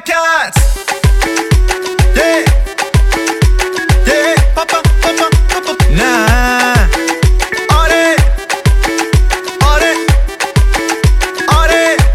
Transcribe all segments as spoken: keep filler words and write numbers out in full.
برکت yeah. yeah. پاپا پاپا پاپا نه آره آره آره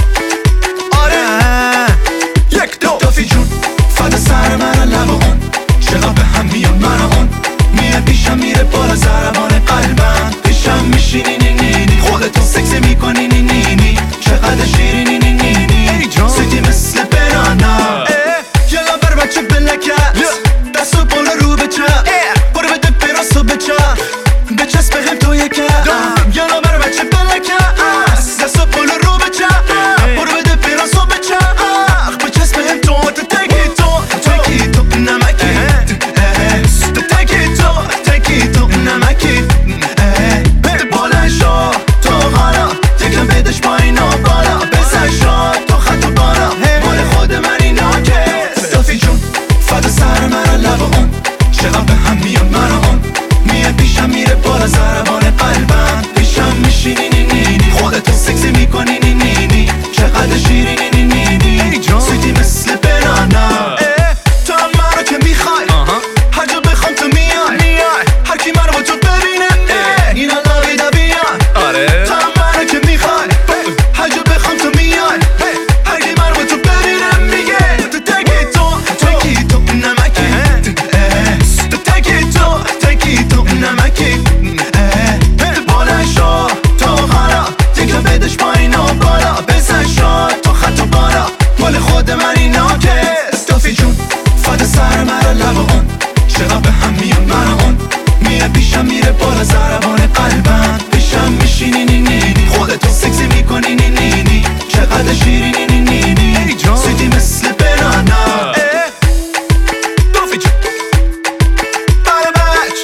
آره یک دو دافی جون فدا سر من لب اون چقدر به هم میان من اون میاد پیشم میره بالا ضربان قلبم پیشم میشینی نی نی نی خودتون سکسی میکنی نی نی نی چقدر شیرینی نی نی نی سیدی مثل بنانا یلا بر بچه بلکت دستو بالا رو به چپ برو بده براسو به چپ بچسب بهم تو یکم یلا بر بچه بلکت دستو بالا رو به چپ برو بده براسو به چپ بچسب بهم تو تکی تو تکی تو نمکی تکی تو تکی تو نمکی بده بالا شو تو غالا تکم بدش پایین و بالا بزن شو تو خط و بالا مال خود من اینا که دافی جون فدا سر من لب اون چقدر به هم میان من اون میاد پیشم میره بالا ضربان قلبم پیشم میشینی نی نی نی خودتو سکسی میکنی نی نی نی چقدر شیرینی نی نی نی سیدی مثل بنانا تو هم منو که میخوای هر جا بخوام تو میای هر کی منو با تو ببینه اینا لاویدا بیان تو هم منو که میخوای هر جا بخوام تو میای هر کی منو با تو ببینه میگه تو تکی تو تکی تو نمکی تو تکی تو تکی تو نمکی بده بالا شو تو غالا تکم بدش پایین و بالا بزن شو تو خط و بالا مال خود من اینا که دافی جون فدا سر مرا لب اون چقدر به هم میان من اون میاد پیشم میره بالا ضربان قلبم پیشم میشینی نی نی نی خودتو سکسی میکنی نی نی نی چقدر شیرینی نی نی نی سیدی مثل بنانا دافی جون بله بچ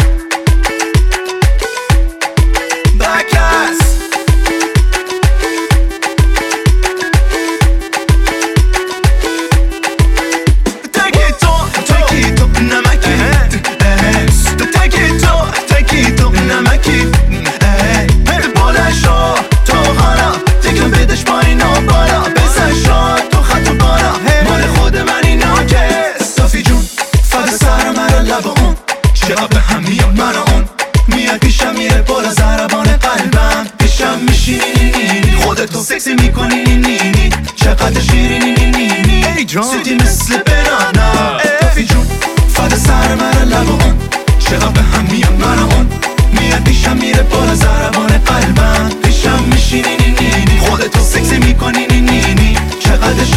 برکت تکی تو تکی تو نمکی تو تکی تو تکی تو نمکی بده بالا شو تو غالا تکم بدش پایین و بالا بزن شو تو خط و بالا مال خود من اینا که دافی جون فدا سر مرا لب اون چقدر به هم میان من اون میاد پیشم میره بالا ضربان قلبم پیشم میشینی نی نی نی خودتو سکسی میکنی نی نی نی چقدر شیرینی نی نی نی سیدی مثل بنانا دافی جون فدا سر مرا لب اون چقدر به هم میان من اون میاد پیشم میره بالا ضربان قلبم پیشم میشینی نی نی نی خودتو سکسی میکنی نی نی نی چقدر